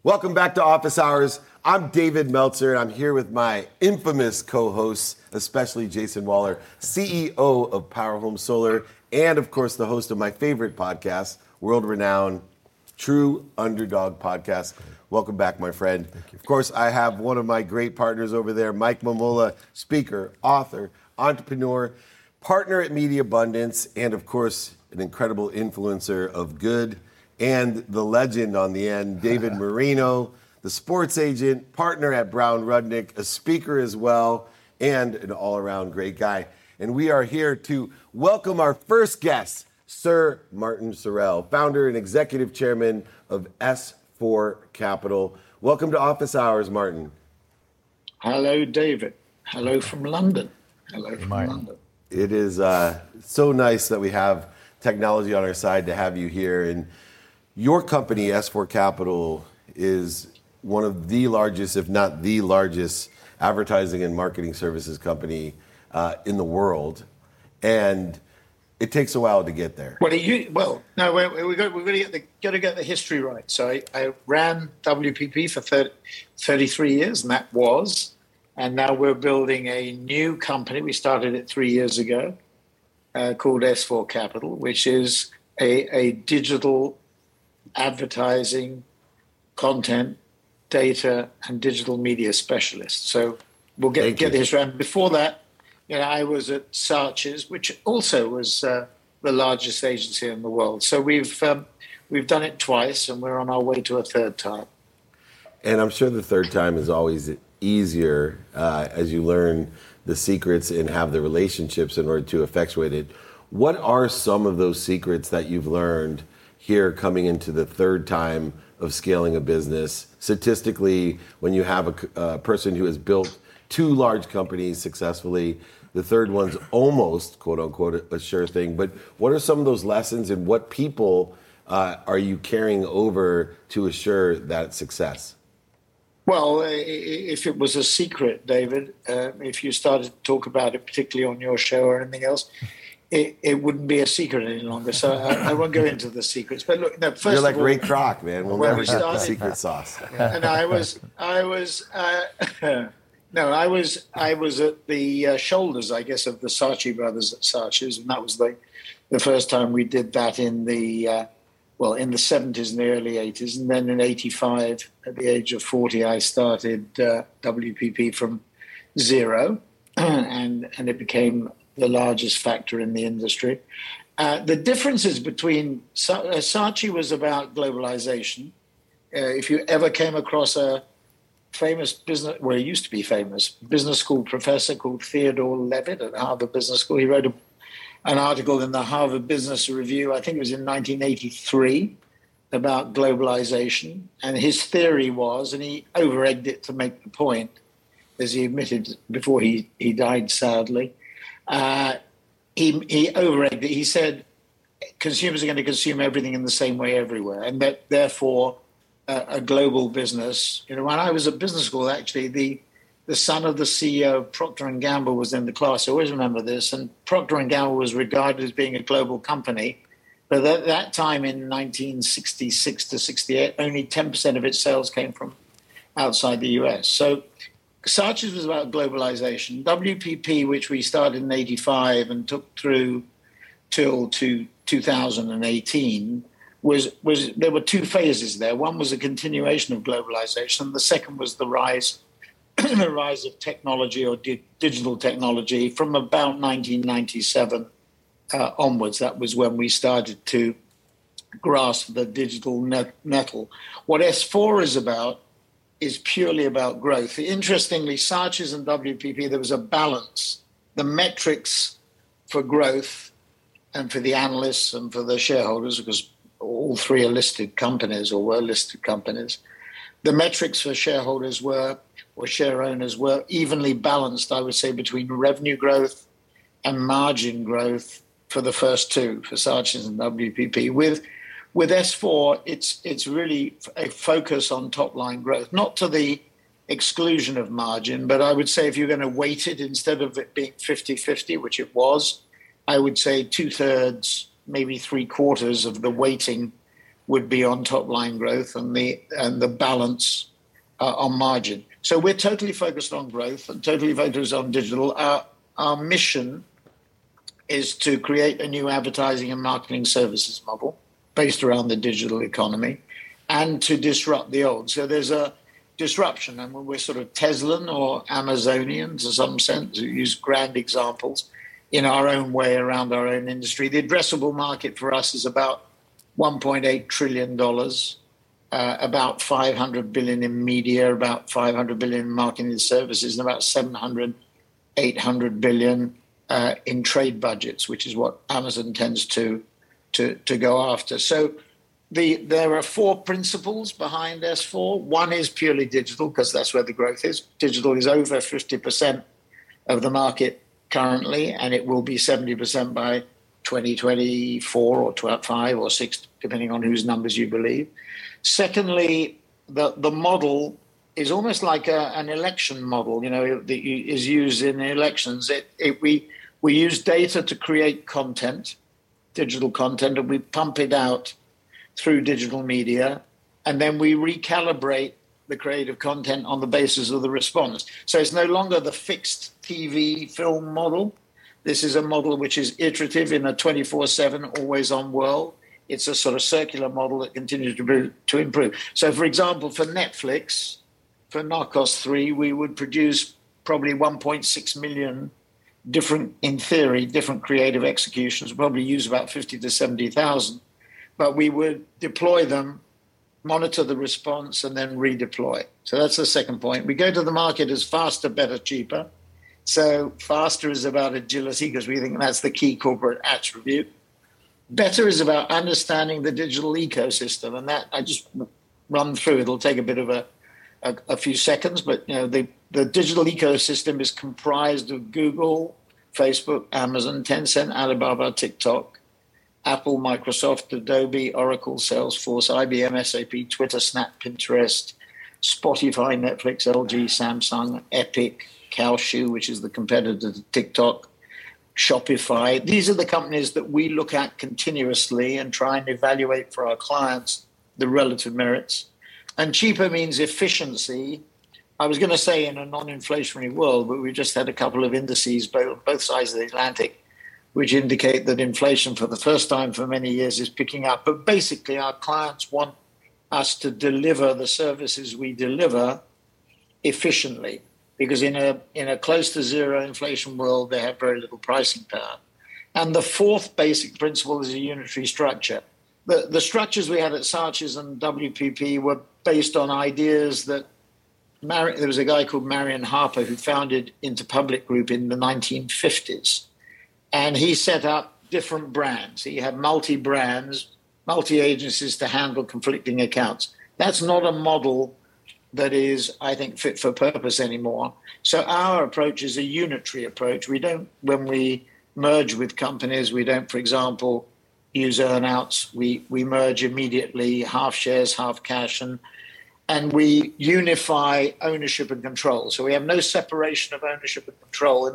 Welcome back to Office Hours. I'm David Meltzer, and I'm here with my infamous co-hosts, especially Jason Waller, CEO of Power Home Solar, and of course the host of my favorite podcast, world-renowned True Underdog Podcast. Welcome back, my friend. Of course, I have one of my great partners over there, Mike Mamula, speaker, author, entrepreneur, partner at Media Abundance, and of course, an incredible influencer of good, and the legend on the end, David Marino, the sports agent, partner at Brown Rudnick, a speaker as well, and an all-around great guy. And we are here to welcome our first guest, Sir Martin Sorrell, founder and executive chairman of S4 Capital. Welcome to Office Hours, Martin. Hello, David. Hello from London. Hello from London. It is so nice that we have technology on our side to have you here. And your company, S4 Capital, is one of the largest, if not the largest, advertising and marketing services company in the world. And it takes a while to get there. We've got to get the history right. So I ran WPP for 33 years, and that was. And now we're building a new company. We started it 3 years ago called S4 Capital, which is a digital advertising, content, data, and digital media specialist. So we'll get the history. And before that, I was at Saatchi's, which also was the largest agency in the world. So we've done it twice, and we're on our way to a third time. And I'm sure the third time is always easier as you learn the secrets and have the relationships in order to effectuate it. What are some of those secrets that you've learned here coming into the third time of scaling a business? Statistically, when you have a person who has built two large companies successfully, the third one's almost, quote unquote, a sure thing. But what are some of those lessons, and what people are you carrying over to assure that success? Well, if it was a secret, David, if you started to talk about it, particularly on your show or anything else, it wouldn't be a secret any longer. So I won't go into the secets. But look, no, first you're like of all, Ray Kroc, man. We'll never get the secret sauce. And I was at the shoulders, I guess, of the Saatchi brothers at Saatchi's, and that was the first time we did that in the 70s and the early 80s. And then in 85, at the age of 40, I started WPP from zero, and it became the largest factor in the industry. The differences between Saatchi was about globalization. If you ever came across a famous business, well, he used to be famous, business school professor called Theodore Levitt at Harvard Business School, he wrote an article in the Harvard Business Review, I think it was in 1983, about globalization. And his theory was, and he over-egged it to make the point, as he admitted before he died, sadly, he over-egged it. He said consumers are going to consume everything in the same way everywhere, and that therefore a global business. When I was at business school, actually, the son of the CEO of Procter & Gamble was in the class. I always remember this. And Procter & Gamble was regarded as being a global company. But at that time in 1966 to 68, only 10% of its sales came from outside the US. So Saatchi's was about globalization. WPP, which we started in 85 and took through till 2018, there were two phases there. One was a continuation of globalization. The second was the rise of technology or digital technology from about 1997 onwards. That was when we started to grasp the digital nettle. What S4 is about is purely about growth. Interestingly, Saatchi's and WPP, there was a balance. The metrics for growth and for the analysts and for the shareholders, because all three are listed companies or were listed companies, the metrics for shareholders or share owners were evenly balanced, I would say, between revenue growth and margin growth for the first two, for Saatchi's and WPP. With S4, it's really a focus on top-line growth, not to the exclusion of margin, but I would say if you're going to weight it, instead of it being 50-50, which it was, I would say 2/3, maybe 3/4 of the weighting would be on top line growth and the balance on margin. So we're totally focused on growth and totally focused on digital. Our mission is to create a new advertising and marketing services model based around the digital economy and to disrupt the old. So there's a disruption, and we're sort of Teslan or Amazonian to some sense, we use grand examples in our own way around our own industry. The addressable market for us is about $1.8 trillion, about 500 billion in media, about 500 billion in marketing services, and about 700, 800 billion in trade budgets, which is what Amazon tends to go after. So there are four principles behind S4. One is purely digital, because that's where the growth is. Digital is over 50% of the market currently, and it will be 70% by 2024 or 5 or 6, depending on whose numbers you believe. Secondly, the model is almost like an election model, that is used in elections. We use data to create content, digital content, and we pump it out through digital media, and then we recalibrate the creative content on the basis of the response. So it's no longer the fixed TV film model. This is a model which is iterative in a 24/7, always-on world. It's a sort of circular model that continues to improve. So, for example, for Netflix, for Narcos 3, we would produce probably 1.6 million in theory, different creative executions, probably use about 50 to 70,000. But we would deploy them, monitor the response, and then redeploy. So that's the second point. We go to the market as faster, better, cheaper. So faster is about agility, because we think that's the key corporate attribute. Better is about understanding the digital ecosystem, and that I just run through. It'll take a bit of a few seconds, but the digital ecosystem is comprised of Google, Facebook, Amazon, Tencent, Alibaba, TikTok, Apple, Microsoft, Adobe, Oracle, Salesforce, IBM, SAP, Twitter, Snap, Pinterest, Spotify, Netflix, LG, Samsung, Epic, Kalshu, which is the competitor to TikTok, Shopify. These are the companies that we look at continuously and try and evaluate for our clients the relative merits. And cheaper means efficiency. I was going to say in a non-inflationary world, but we just had a couple of indices, both sides of the Atlantic, which indicate that inflation for the first time for many years is picking up. But basically, our clients want us to deliver the services we deliver efficiently, because in a close to zero inflation world, they have very little pricing power. And the fourth basic principle is a unitary structure. The structures we had at Saatchi's and WPP were based on ideas that there was a guy called Marion Harper who founded Interpublic Group in the 1950s. And he set up different brands. He had multi-brands, multi-agencies to handle conflicting accounts. That's not a model that is, I think, fit for purpose anymore. So our approach is a unitary approach. We don't, when we merge with companies, we don't, for example, use earn-outs. We merge immediately, half shares, half cash, and we unify ownership and control. So we have no separation of ownership and control.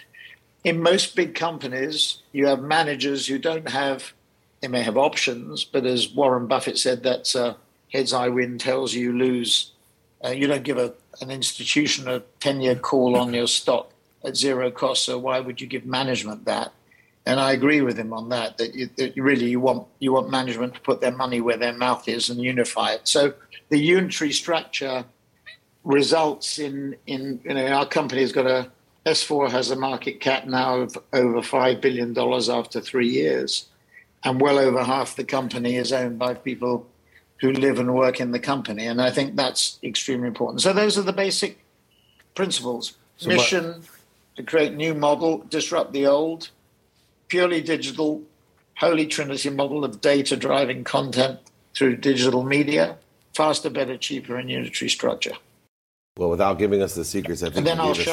In most big companies, you have managers who they may have options, but as Warren Buffett said, that's heads I win, tails you lose. You don't give an institution a 10-year call on your stock at zero cost, so why would you give management that? And I agree with him on that you want management to put their money where their mouth is and unify it. So the unitary structure results in our company has got S4 has a market cap now of over $5 billion after 3 years, and well over half the company is owned by people who live and work in the company. And I think that's extremely important. So those are the basic principles. Mission, to create new model, disrupt the old, purely digital, holy trinity model of data driving content through digital media, faster, better, cheaper, and unitary structure. Well, without giving us the secrets, I think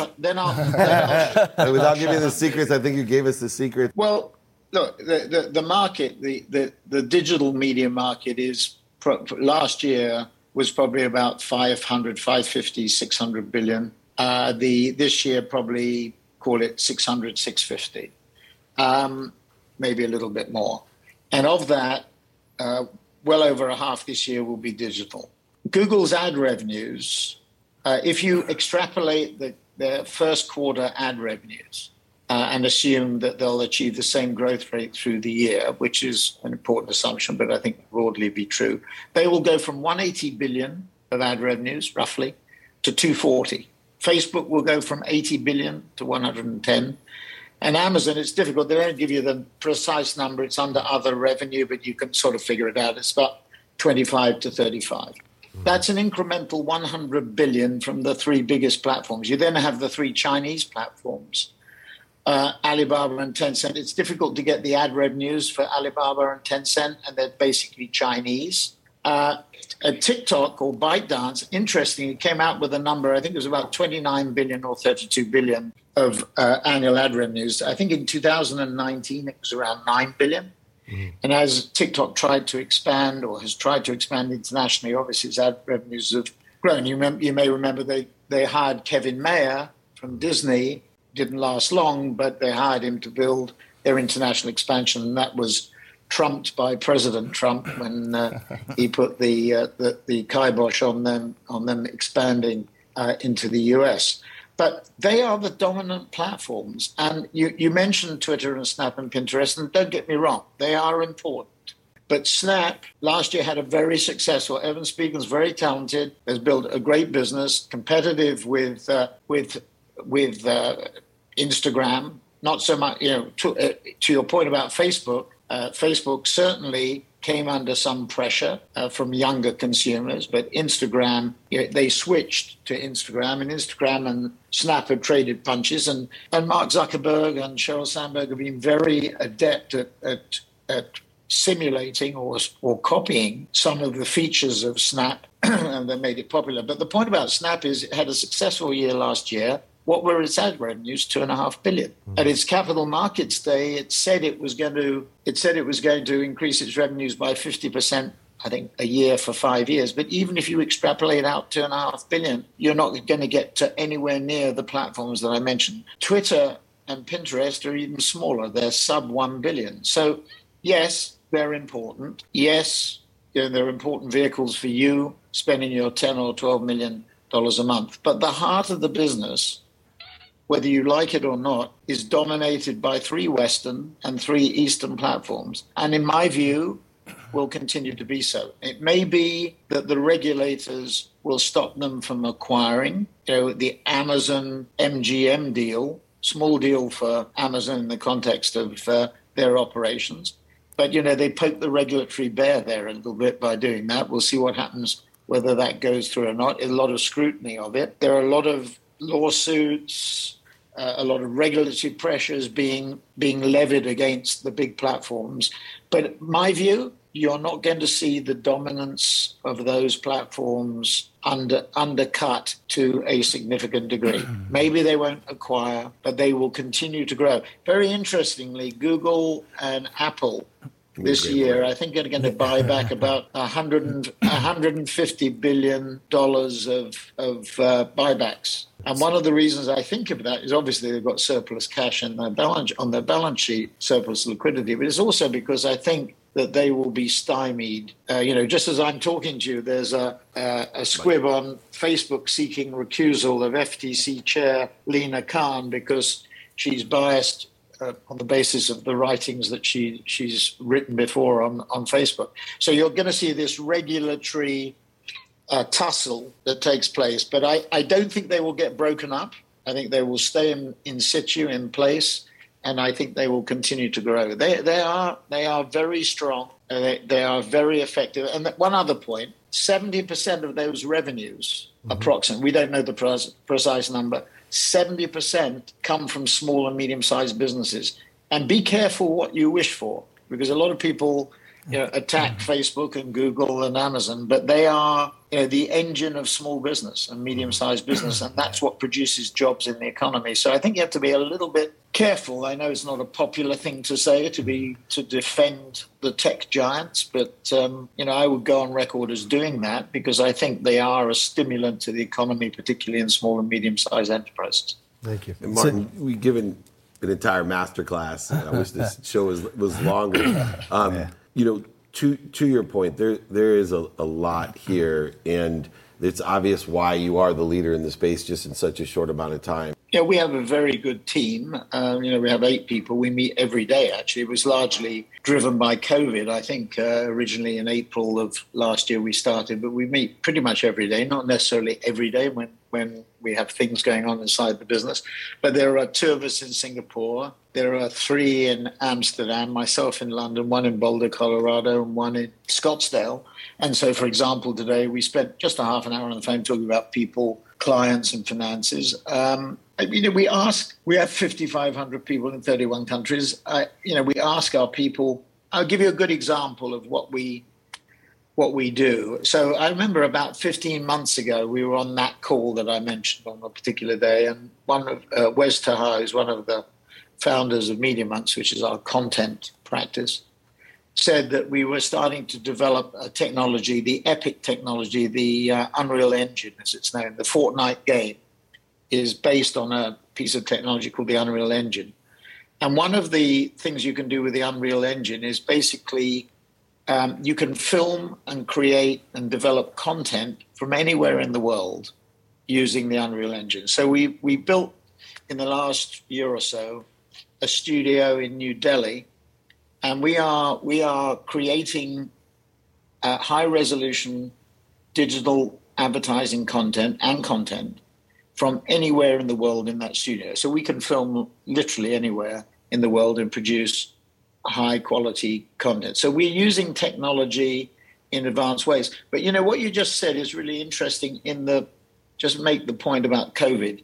without giving the secrets, I think you gave us the secret. Well, look, the market, the digital media market is last year was probably about 550, 600 billion. This year, probably call it 600, 650, maybe a little bit more. And of that, well over a half this year will be digital. Google's ad revenues, if you extrapolate their first quarter ad revenues and assume that they'll achieve the same growth rate through the year, which is an important assumption, but I think broadly be true, they will go from 180 billion of ad revenues, roughly, to 240. Facebook will go from 80 billion to 110. And Amazon, it's difficult. They don't give you the precise number. It's under other revenue, but you can sort of figure it out. It's about 25 to 35. That's an incremental 100 billion from the three biggest platforms. You then have the three Chinese platforms, Alibaba and Tencent. It's difficult to get the ad revenues for Alibaba and Tencent, and they're basically Chinese. TikTok or ByteDance, interestingly, came out with a number, I think it was about 29 billion or 32 billion of annual ad revenues. I think in 2019 it was around 9 billion. Mm-hmm. And as TikTok tried to expand or has tried to expand internationally, obviously its ad revenues have grown. You may remember they hired Kevin Mayer from Disney. Didn't last long, but they hired him to build their international expansion, and that was trumped by President Trump when he put the kibosh on them expanding into the US. But they are the dominant platforms. And you mentioned Twitter and Snap and Pinterest, and don't get me wrong, they are important. But Snap last year had a very successful, Evan Spiegel's very talented, has built a great business, competitive with Instagram. Not so much, to your point about Facebook, Facebook certainly came under some pressure from younger consumers, but Instagram, they switched to Instagram, and Instagram and Snap have traded punches, and Mark Zuckerberg and Sheryl Sandberg have been very adept at simulating or copying some of the features of Snap, and they made it popular. But the point about Snap is it had a successful year last year. What were its ad revenues? $2.5 billion. At its Capital Markets Day, it said it was going to increase its revenues by 50%, I think, a year for 5 years. But even if you extrapolate out $2.5 billion, you're not going to get to anywhere near the platforms that I mentioned. Twitter and Pinterest are even smaller. They're sub 1 billion. So yes, they're important. Yes, they're important vehicles for you spending your $10 or $12 million a month. But the heart of the business, whether you like it or not, is dominated by 3 Western and 3 Eastern platforms. And in my view, will continue to be so. It may be that the regulators will stop them from acquiring. The Amazon MGM deal, small deal for Amazon in the context of their operations. But, they poke the regulatory bear there a little bit by doing that. We'll see what happens, whether that goes through or not. A lot of scrutiny of it. There are a lot of lawsuits, a lot of regulatory pressures being levied against the big platforms. But my view, you're not going to see the dominance of those platforms undercut to a significant degree. Maybe they won't acquire, but they will continue to grow. Very interestingly, Google and Apple this year, I think, are going to buy back about $150 billion of buybacks. And one of the reasons I think of that is obviously they've got surplus cash on their balance sheet, surplus liquidity, but it's also because I think that they will be stymied. Just as I'm talking to you, there's a squib on Facebook seeking recusal of FTC Chair Lina Khan because she's biased on the basis of the writings that she's written before on Facebook. So you're going to see this regulatory tussle that takes place. But I don't think they will get broken up. I think they will stay in situ, in place, and I think they will continue to grow. They are very strong. They are very effective. And one other point, 70% of those revenues, approximately, we don't know the precise number, 70% come from small and medium-sized businesses. And be careful what you wish for, because a lot of people attack Facebook and Google and Amazon, but they are the engine of small business and medium-sized business, and that's what produces jobs in the economy. So I think you have to be a little bit careful. I know it's not a popular thing to say, to defend the tech giants, but I would go on record as doing that because I think they are a stimulant to the economy, particularly in small and medium-sized enterprises. Thank you. And Martin, we've given an entire masterclass. I wish this show was longer. to your point, there is a lot here, and it's obvious why you are the leader in the space just in such a short amount of time. Yeah, we have a very good team. We have 8 people. We meet every day, actually. It was largely driven by COVID. I think originally in April of last year we started, but we meet pretty much every day, not necessarily every day when we have things going on inside the business. But there are 2 of us in Singapore. There are 3 in Amsterdam, myself in London, 1 in Boulder, Colorado, and 1 in Scottsdale. And so, for example, today we spent just a half an hour on the phone talking about people, clients, and finances. We have 5,500 people in 31 countries. We ask our people. I'll give you a good example of what we do. So I remember about 15 months ago, we were on that call that I mentioned on a particular day, and one of Wes Taha, who's one of the founders of Media.Monks, which is our content practice, said that we were starting to develop a technology, the Epic technology, the Unreal Engine, as it's known. The Fortnite game is based on a piece of technology called the Unreal Engine. And one of the things you can do with the Unreal Engine is basically you can film and create and develop content from anywhere in the world using the Unreal Engine. So we built in the last year or so a studio in New Delhi, and we are creating high-resolution digital advertising content from anywhere in the world in that studio. So we can film literally anywhere in the world and produce high-quality content. So we're using technology in advanced ways. But what you just said is really interesting. Just make the point about COVID.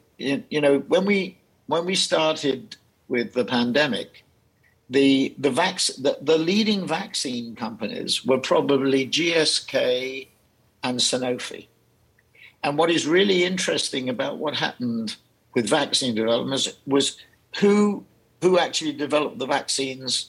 When we started with the pandemic, the leading vaccine companies were probably GSK and Sanofi. And what is really interesting about what happened with vaccine development was who actually developed the vaccines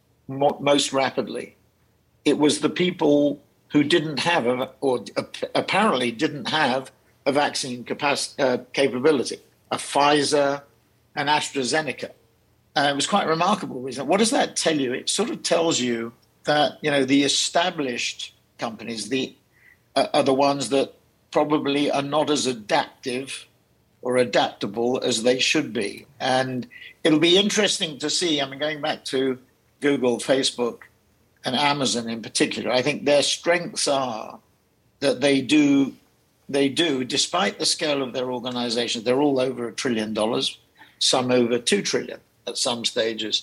most rapidly. It was the people who didn't have apparently didn't have a vaccine capability, a Pfizer and AstraZeneca. It was quite remarkable. What does that tell you? It sort of tells you that the established companies are the ones that probably are not as adaptive or adaptable as they should be. And it'll be interesting to see. Going back to Google, Facebook, and Amazon in particular, I think their strengths are that they do, despite the scale of their organizations, they're all over $1 trillion, some over $2 trillion at some stages,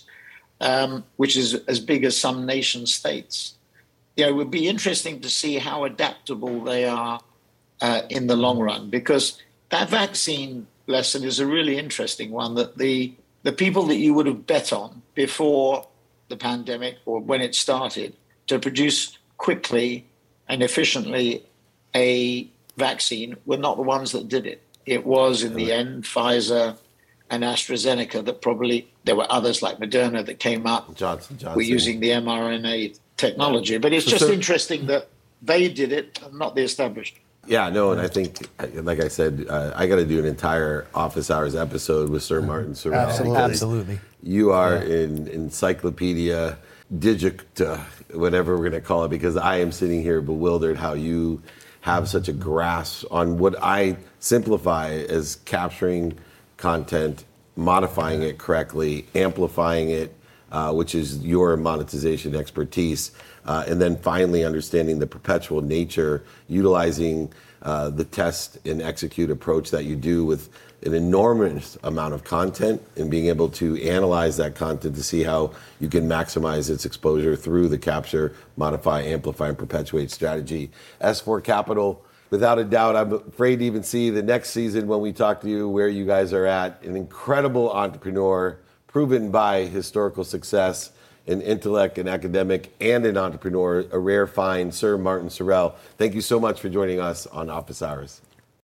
which is as big as some nation states. It would be interesting to see how adaptable they are in the long run, because that vaccine lesson is a really interesting one, that the people that you would have bet on before the pandemic or when it started to produce quickly and efficiently a vaccine were not the ones that did it. It was, in the end, Pfizer and AstraZeneca that probably, there were others like Moderna that came up. Johnson. We're using the mRNA technology. But it's just interesting that they did it and not the established. Yeah, no, and I think, like I said, I got to do an entire Office Hours episode with Sir Martin Sorrell. Absolutely. You are an encyclopedia, digita, whatever we're going to call it, because I am sitting here bewildered how you have such a grasp on what I simplify as capturing content, modifying it correctly, amplifying it, which is your monetization expertise, and then finally understanding the perpetual nature, utilizing the test and execute approach that you do with an enormous amount of content, and being able to analyze that content to see how you can maximize its exposure through the capture, modify, amplify, and perpetuate strategy. S4 Capital, without a doubt, I'm afraid to even see the next season when we talk to you where you guys are at. An incredible entrepreneur, proven by historical success, an intellect, an academic, and an entrepreneur, a rare find, Sir Martin Sorrell. Thank you so much for joining us on Office Hours.